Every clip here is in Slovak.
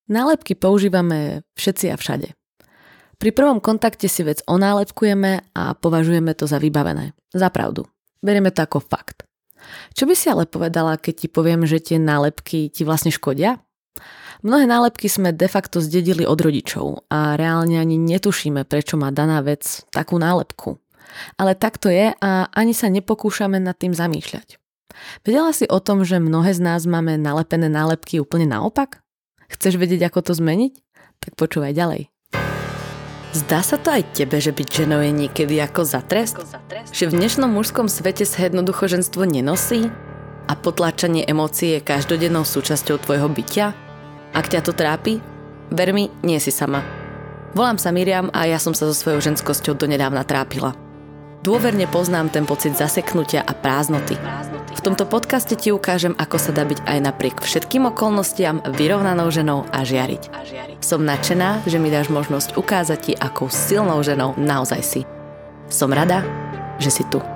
Nálepky používame všetci a všade. Pri prvom kontakte si vec onálepkujeme a považujeme to za vybavené. Za pravdu. Berieme to ako fakt. Čo by si ale povedala, keď ti poviem, že tie nálepky ti vlastne škodia? Mnohé nálepky sme de facto zdedili od rodičov a reálne ani netušíme, prečo má daná vec takú nálepku. Ale tak to je a ani sa nepokúšame nad tým zamýšľať. Vedela si o tom, že mnohé z nás máme nalepené nálepky úplne naopak? Chceš vedieť, ako to zmeniť? Tak počúvaj ďalej. Zdá sa to aj tebe, že byť ženou je niekedy ako za trest? Že v dnešnom mužskom svete sa jednoducho ženstvo nenosí? A potláčanie emócií je každodennou súčasťou tvojho bytia? Ak ťa to trápi? Ver mi, nie si sama. Volám sa Miriam a ja som sa so svojou ženskosťou donedávna trápila. Dôverne poznám ten pocit zaseknutia a prázdnoty. V tomto podcaste ti ukážem, ako sa dá byť aj napriek všetkým okolnostiam vyrovnanou ženou a žiariť. Som nadšená, že mi dáš možnosť ukázať ti, akou silnou ženou naozaj si. Som rada, že si tu.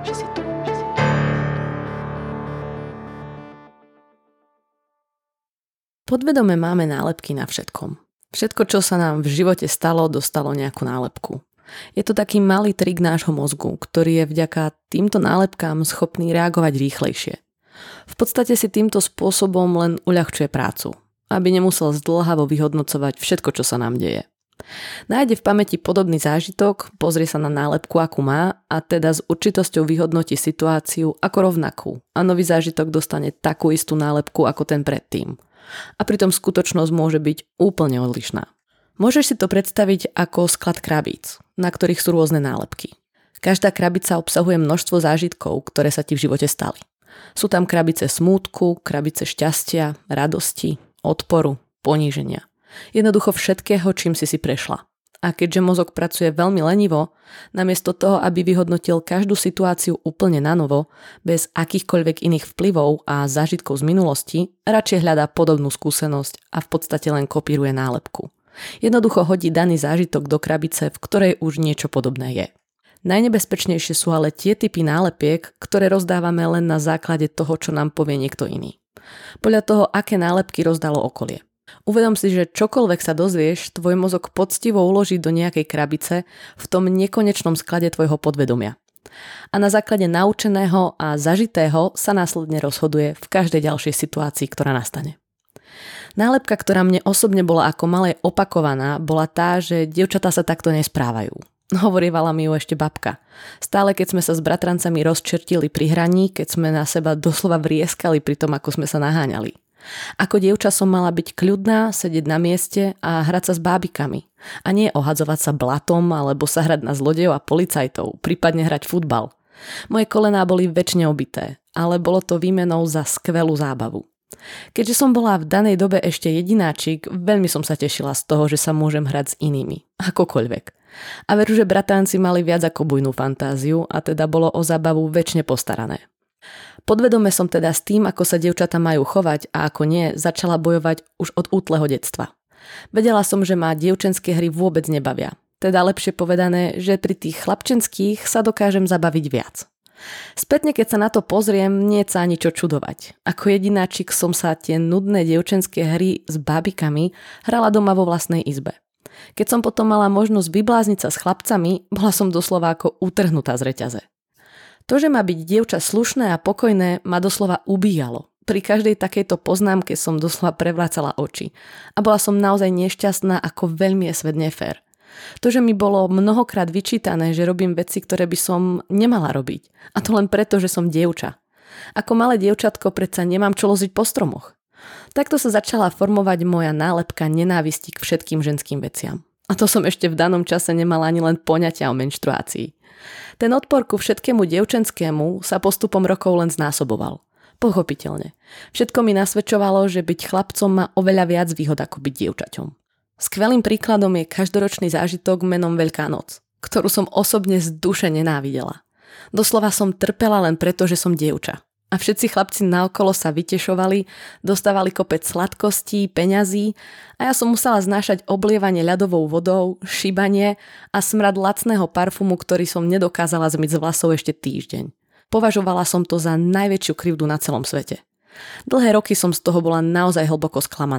Podvedome máme nálepky na všetkom. Všetko, čo sa nám v živote stalo, dostalo nejakú nálepku. Je to taký malý trik nášho mozgu, ktorý je vďaka týmto nálepkám schopný reagovať rýchlejšie. V podstate si týmto spôsobom len uľahčuje prácu, aby nemusel zdĺhavo vyhodnocovať všetko, čo sa nám deje. Nájde v pamäti podobný zážitok, pozrie sa na nálepku, akú má a teda s určitosťou vyhodnotí situáciu ako rovnakú a nový zážitok dostane takú istú nálepku ako ten predtým. A pritom skutočnosť môže byť úplne odlišná. Môžeš si to predstaviť ako sklad krabíc, na ktorých sú rôzne nálepky. Každá krabica obsahuje množstvo zážitkov, ktoré sa ti v živote stali. Sú tam krabice smútku, krabice šťastia, radosti, odporu, poníženia. Jednoducho všetkého, čím si prešla. A keďže mozog pracuje veľmi lenivo, namiesto toho, aby vyhodnotil každú situáciu úplne nanovo, bez akýchkoľvek iných vplyvov a zážitkov z minulosti, radšej hľadá podobnú skúsenosť a v podstate len kopíruje nálepku. Jednoducho hodí daný zážitok do krabice, v ktorej už niečo podobné je. Najnebezpečnejšie sú ale tie typy nálepiek, ktoré rozdávame len na základe toho, čo nám povie niekto iný. Podľa toho, aké nálepky rozdalo okolie. Uvedom si, že čokoľvek sa dozvieš, tvoj mozog poctivo uloží do nejakej krabice v tom nekonečnom sklade tvojho podvedomia. A na základe naučeného a zažitého sa následne rozhoduje v každej ďalšej situácii, ktorá nastane. Nálepka, ktorá mne osobne bola ako malé opakovaná, bola tá, že dievčatá sa takto nesprávajú. Hovorievala mi ju ešte babka. Stále keď sme sa s bratrancami rozčertili pri hraní, keď sme na seba doslova vrieskali pri tom, ako sme sa naháňali. Ako dievča som mala byť kľudná, sedieť na mieste a hrať sa s bábikami. A nie ohadzovať sa blatom alebo sa hrať na zlodejov a policajtov, prípadne hrať futbal. Moje kolená boli väčšine obité, ale bolo to výmenou za skvelú zábavu. Keďže som bola v danej dobe ešte jedináčik, veľmi som sa tešila z toho, že sa môžem hrať s inými, akokoľvek. A veru, že bratranci mali viac ako bujnú fantáziu a teda bolo o zábavu väčšine postarané. Podvedome som teda s tým, ako sa dievčatá majú chovať a ako nie, začala bojovať už od útleho detstva. Vedela som, že ma dievčenské hry vôbec nebavia. Teda lepšie povedané, že pri tých chlapčenských sa dokážem zabaviť viac. Spätne, keď sa na to pozriem, nie je sa ani čo čudovať. Ako jedináčik som sa tie nudné dievčenské hry s bábikami hrala doma vo vlastnej izbe. Keď som potom mala možnosť vyblázniť sa s chlapcami, bola som doslova ako utrhnutá z reťaze. To, že má byť dievča slušné a pokojné, ma doslova ubíjalo. Pri každej takejto poznámke som doslova prevrácala oči. A bola som naozaj nešťastná, ako veľmi je svet nefér. To, že mi bolo mnohokrát vyčítané, že robím veci, ktoré by som nemala robiť. A to len preto, že som dievča. Ako malé dievčatko predsa nemám čo loziť po stromoch. Takto sa začala formovať moja nálepka nenávisti k všetkým ženským veciam. A to som ešte v danom čase nemala ani len poňatia o menštruácii. Ten odpor ku všetkému dievčenskému sa postupom rokov len znásoboval. Pochopiteľne. Všetko mi nasvedčovalo, že byť chlapcom má oveľa viac výhod ako byť dievčaťom. Skvelým príkladom je každoročný zážitok menom Veľká noc, ktorú som osobne z duše nenávidela. Doslova som trpela len preto, že som dievča. A všetci chlapci naokolo sa vytešovali, dostávali kopec sladkostí, peňazí a ja som musela znášať oblievanie ľadovou vodou, šibanie a smrad lacného parfumu, ktorý som nedokázala zmyť z vlasov ešte týždeň. Považovala som to za najväčšiu krivdu na celom svete. Dlhé roky som z toho bola naozaj hlboko sklamaná.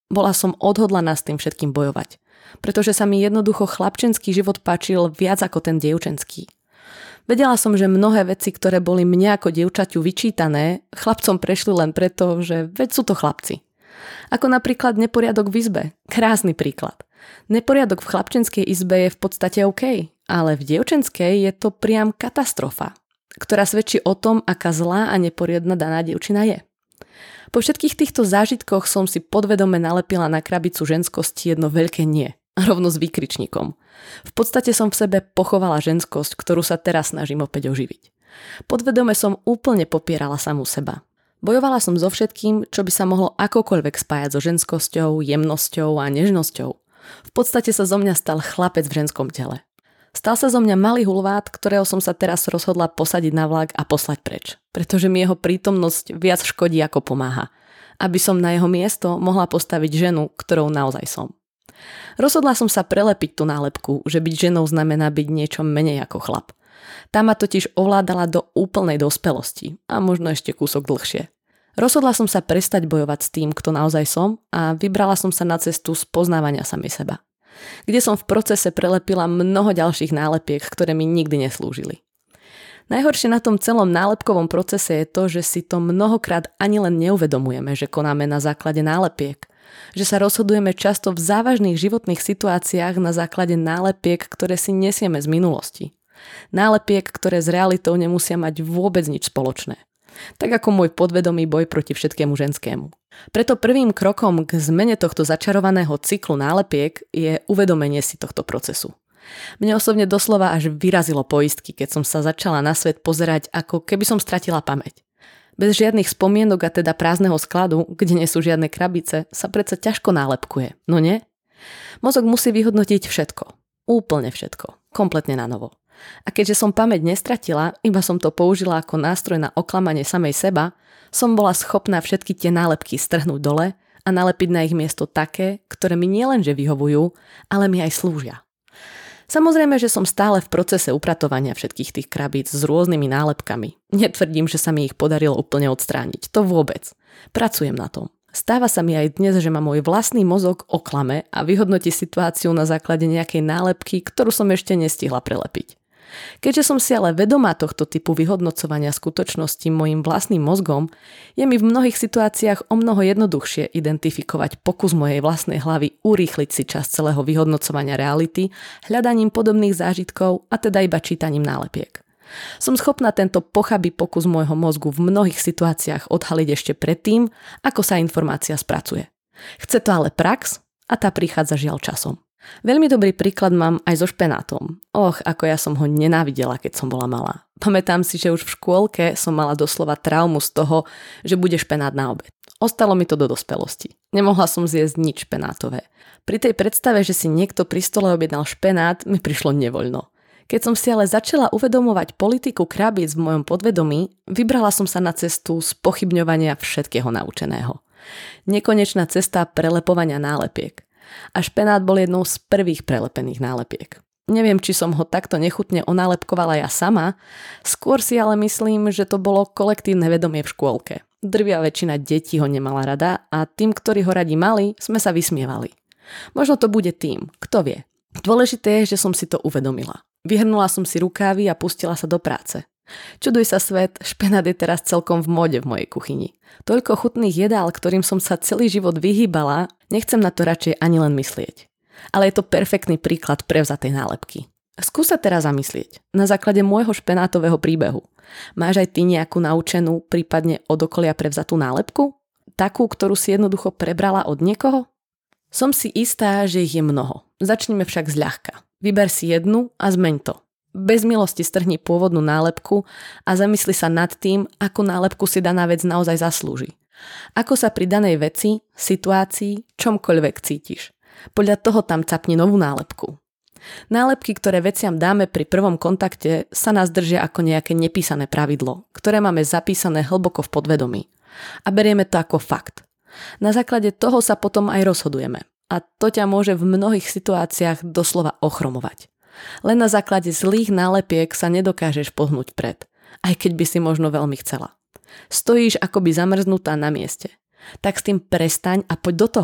Bola som odhodlaná s tým všetkým bojovať, pretože sa mi jednoducho chlapčenský život páčil viac ako ten dievčenský. Vedela som, že mnohé veci, ktoré boli mne ako dievčaťu vyčítané, chlapcom prešli len preto, že veď sú to chlapci. Ako napríklad neporiadok v izbe. Krásny príklad. Neporiadok v chlapčenskej izbe je v podstate OK, ale v dievčenskej je to priam katastrofa, ktorá svedčí o tom, aká zlá a neporiadna daná dievčina je. Po všetkých týchto zážitkoch som si podvedome nalepila na krabicu ženskosti jedno veľké nie, rovno s výkričníkom. V podstate som v sebe pochovala ženskosť, ktorú sa teraz snažím opäť oživiť. Podvedome som úplne popierala samú seba. Bojovala som so všetkým, čo by sa mohlo akokoľvek spájať so ženskosťou, jemnosťou a nežnosťou. V podstate sa zo mňa stal chlapec v ženskom tele. Stal sa zo mňa malý hulvát, ktorého som sa teraz rozhodla posadiť na vlak a poslať preč, pretože mi jeho prítomnosť viac škodí ako pomáha, aby som na jeho miesto mohla postaviť ženu, ktorou naozaj som. Rozhodla som sa prelepiť tú nálepku, že byť ženou znamená byť niečo menej ako chlap. Tá ma totiž ovládala do úplnej dospelosti a možno ešte kúsok dlhšie. Rozhodla som sa prestať bojovať s tým, kto naozaj som, a vybrala som sa na cestu spoznávania samej seba, kde som v procese prelepila mnoho ďalších nálepiek, ktoré mi nikdy neslúžili. Najhoršie na tom celom nálepkovom procese je to, že si to mnohokrát ani len neuvedomujeme, že konáme na základe nálepiek. Že sa rozhodujeme často v závažných životných situáciách na základe nálepiek, ktoré si nesieme z minulosti. Nálepiek, ktoré s realitou nemusia mať vôbec nič spoločné. Tak ako môj podvedomý boj proti všetkému ženskému. Preto prvým krokom k zmene tohto začarovaného cyklu nálepiek je uvedomenie si tohto procesu. Mne osobne doslova až vyrazilo poistky, keď som sa začala na svet pozerať, ako keby som stratila pamäť. Bez žiadnych spomienok a teda prázdneho skladu, kde nie sú žiadne krabice, sa predsa ťažko nálepkuje, no nie? Mozog musí vyhodnotiť všetko. Úplne všetko. Kompletne na novo. A keďže som pamäť nestratila, iba som to použila ako nástroj na oklamanie samej seba, som bola schopná všetky tie nálepky strhnúť dole a nalepiť na ich miesto také, ktoré mi nielenže vyhovujú, ale mi aj slúžia. Samozrejme, že som stále v procese upratovania všetkých tých krabíc s rôznymi nálepkami. Netvrdím, že sa mi ich podarilo úplne odstrániť. To vôbec. Pracujem na tom. Stáva sa mi aj dnes, že ma môj vlastný mozog oklame a vyhodnotí situáciu na základe nejakej nálepky, ktorú som ešte nestihla prelepiť. Keďže som si ale vedomá tohto typu vyhodnocovania skutočnosti mojim vlastným mozgom, je mi v mnohých situáciách omnoho jednoduchšie identifikovať pokus mojej vlastnej hlavy urýchliť si čas celého vyhodnocovania reality hľadaním podobných zážitkov a teda iba čítaním nálepiek. Som schopná tento pochabý pokus môjho mozgu v mnohých situáciách odhaliť ešte predtým, ako sa informácia spracuje. Chce to ale prax a tá prichádza žiaľ časom. Veľmi dobrý príklad mám aj so špenátom. Ako ja som ho nenávidela, keď som bola malá. Pamätám si, že už v škôlke som mala doslova traumu z toho, že bude špenát na obed. Ostalo mi to do dospelosti. Nemohla som zjesť nič špenátové. Pri tej predstave, že si niekto pri stole objednal špenát, mi prišlo nevoľno. Keď som si ale začala uvedomovať politiku krabíc v mojom podvedomí, vybrala som sa na cestu spochybňovania všetkého naučeného. Nekonečná cesta prelepovania nálepiek. A špenát bol jednou z prvých prelepených nálepiek. Neviem, či som ho takto nechutne onálepkovala ja sama, skôr si ale myslím, že to bolo kolektívne vedomie v škôlke. Drvivá väčšina detí ho nemala rada a tým, ktorí ho radi mali, sme sa vysmievali. Možno to bude tým, kto vie. Dôležité je, že som si to uvedomila. Vyhrnula som si rukávy a pustila sa do práce. Čuduj sa svet, špenát je teraz celkom v móde v mojej kuchyni. Toľko chutných jedál, ktorým som sa celý život vyhýbala, nechcem na to radšej ani len myslieť. Ale je to perfektný príklad prevzatej nálepky. Skús sa teraz zamyslieť. Na základe môjho špenátového príbehu. Máš aj ty nejakú naučenú, prípadne od okolia prevzatú nálepku? Takú, ktorú si jednoducho prebrala od niekoho? Som si istá, že ich je mnoho. Začnime však zľahka. Vyber si jednu a zmeň to. Bez milosti strhni pôvodnú nálepku a zamysli sa nad tým, akú nálepku si daná vec naozaj zaslúži. Ako sa pri danej veci, situácii, čomkoľvek cítiš. Podľa toho tam capni novú nálepku. Nálepky, ktoré veciam dáme pri prvom kontakte, sa nás držia ako nejaké nepísané pravidlo, ktoré máme zapísané hlboko v podvedomí. A berieme to ako fakt. Na základe toho sa potom aj rozhodujeme. A to ťa môže v mnohých situáciách doslova ochromovať. Len na základe zlých nálepiek sa nedokážeš pohnúť pred, aj keď by si možno veľmi chcela. Stojíš akoby zamrznutá na mieste. Tak s tým prestaň a poď do toho.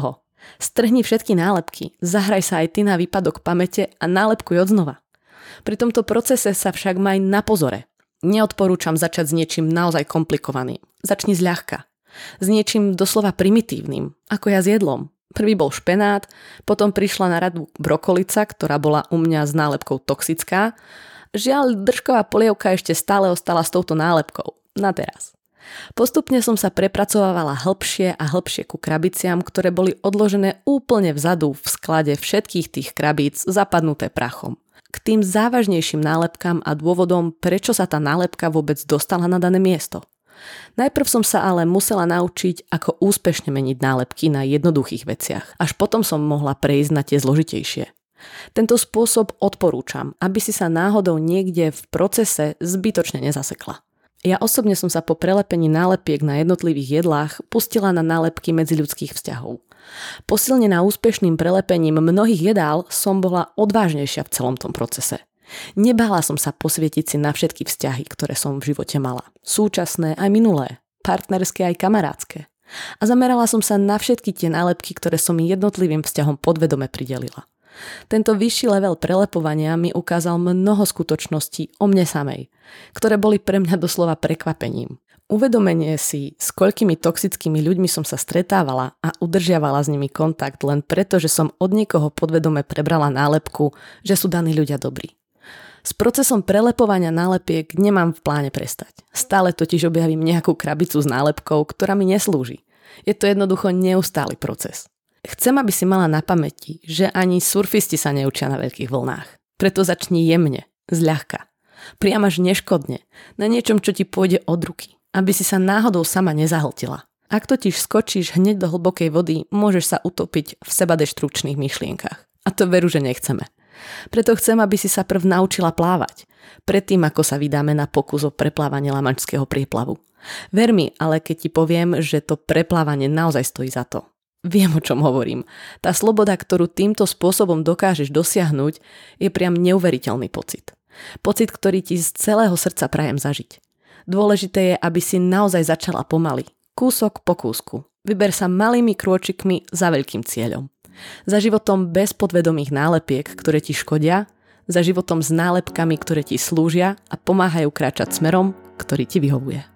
Strhni všetky nálepky, zahraj sa aj ty na výpadok pamäte a nálepkuj odznova. Pri tomto procese sa však maj na pozore. Neodporúčam začať s niečím naozaj komplikovaným. Začni zľahka. S niečím doslova primitívnym, ako ja s jedlom. Prvý bol špenát, potom prišla na radu brokolica, ktorá bola u mňa s nálepkou toxická. Žiaľ, držková polievka ešte stále ostala s touto nálepkou. Na teraz. Postupne som sa prepracovávala hlbšie a hlbšie ku krabiciam, ktoré boli odložené úplne vzadu v sklade všetkých tých krabíc zapadnuté prachom. K tým závažnejším nálepkám a dôvodom, prečo sa tá nálepka vôbec dostala na dané miesto. Najprv som sa ale musela naučiť, ako úspešne meniť nálepky na jednoduchých veciach. Až potom som mohla prejsť na tie zložitejšie. Tento spôsob odporúčam, aby si sa náhodou niekde v procese zbytočne nezasekla. Ja osobne som sa po prelepení nálepiek na jednotlivých jedlách pustila na nálepky medziľudských vzťahov. Posilnená úspešným prelepením mnohých jedál som bola odvážnejšia v celom tom procese. Nebála som sa posvietiť si na všetky vzťahy, ktoré som v živote mala. Súčasné aj minulé, partnerské aj kamarátske. A zamerala som sa na všetky tie nálepky, ktoré som jednotlivým vzťahom podvedome pridelila. Tento vyšší level prelepovania mi ukázal mnoho skutočností o mne samej, ktoré boli pre mňa doslova prekvapením. Uvedomenie si, s koľkými toxickými ľuďmi som sa stretávala a udržiavala s nimi kontakt len preto, že som od niekoho podvedome prebrala nálepku, že sú daní ľudia dobrí. S procesom prelepovania nálepiek nemám v pláne prestať. Stále totiž objavím nejakú krabicu s nálepkou, ktorá mi neslúži. Je to jednoducho neustály proces. Chcem, aby si mala na pamäti, že ani surfisti sa neučia na veľkých vlnách. Preto začni jemne, zľahka. Priam až neškodne, na niečom, čo ti pôjde od ruky. Aby si sa náhodou sama nezahltila. Ak totiž skočíš hneď do hlbokej vody, môžeš sa utopiť v sebadeštrukčných myšlienkach. A to veru, že nechceme. Preto chcem, aby si sa prv naučila plávať. Predtým, ako sa vydáme na pokus o preplávanie Lamanšského prieplavu. Ver mi, ale keď ti poviem, že to preplávanie naozaj stojí za to. Viem, o čom hovorím. Tá sloboda, ktorú týmto spôsobom dokážeš dosiahnuť, je priam neuveriteľný pocit. Pocit, ktorý ti z celého srdca prajem zažiť. Dôležité je, aby si naozaj začala pomaly, kúsok po kúsku. Vyber sa malými krôčikmi za veľkým cieľom. Za životom bez podvedomých nálepiek, ktoré ti škodia, za životom s nálepkami, ktoré ti slúžia a pomáhajú kráčať smerom, ktorý ti vyhovuje.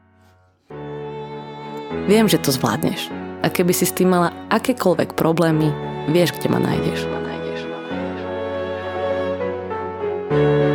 Viem, že to zvládneš. A keby si s tým mala akékoľvek problémy, vieš, kde ma nájdeš.